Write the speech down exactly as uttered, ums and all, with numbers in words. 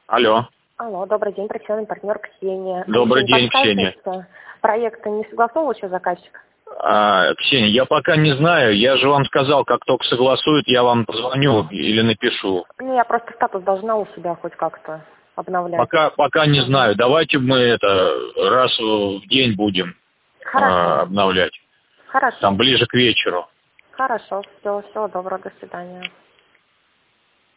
Алло. Алло, добрый день, профессиональный партнер Ксения. Добрый Вы день, Ксения. Проекта не согласовывал еще заказчик? А, Ксения, я пока не знаю. Я же вам сказал, как только согласуют, я вам позвоню или напишу. Ну, я просто статус должна у себя хоть как-то обновлять. Пока, пока не знаю. Давайте мы это раз в день будем а, обновлять. Хорошо. Там ближе к вечеру. Хорошо, все, всего доброго, до свидания.